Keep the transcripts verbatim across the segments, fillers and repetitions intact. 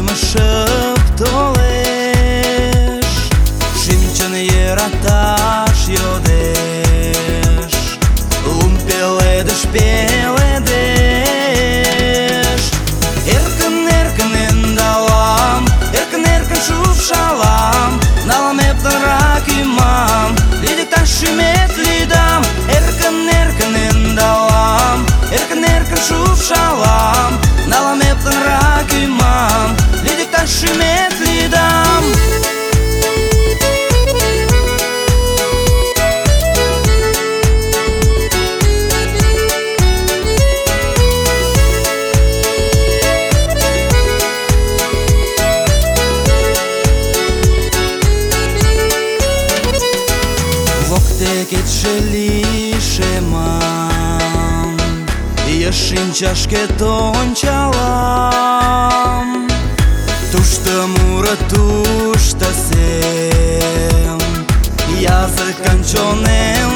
mă șăptoleș și-mi ce-n era taș iodeș Umpele deș peledeș Erkën erkën endalam Erkën erkën şuf şalam Nalam hepten rak imam Lidik taşimet lidam Erkën erkën endalam Erkën erkën şuf şalam Nalam hepten rak imam Lidik taşimet lidam Tekit sheliše mam Jeshin qashke ton qalam Tushtë murë tushtë sem Yazë kanë qonem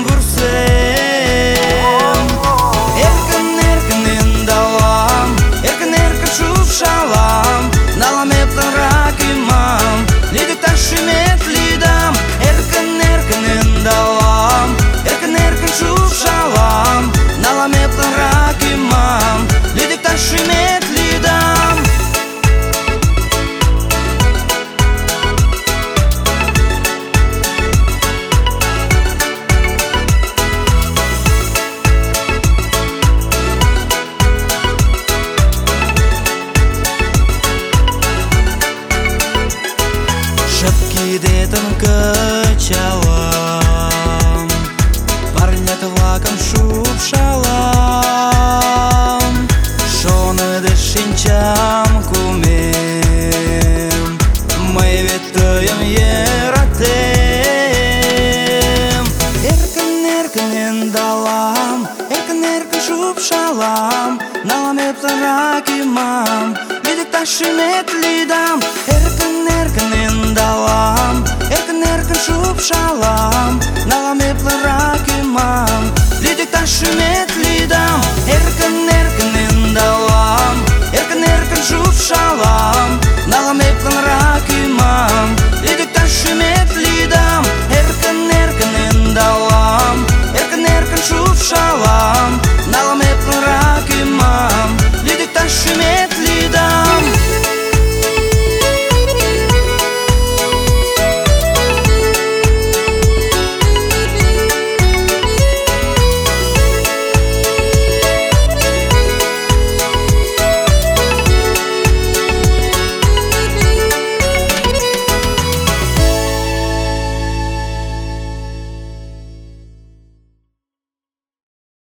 vërsem Erkën erkën endalam Erkën erkën shuf shalam Nalam hepten rak imam Lidik tashimet lidam Erkën erkën endalam Erkën erkën shuf shalam Nalam hepten rak imam Lidik tashimet lidam Шапки детям качалам Парнят влаком шупшалам Шоны дешинчам кумем Мы веттөйем ератем Эркін эркін endалам Эркін эркін шупшалам Налам hepten rak imam Lidik tashimet lidam Erkën erkën endalam Erkën erkën şupşalam Nalam hepten rak imam Lidik tashimet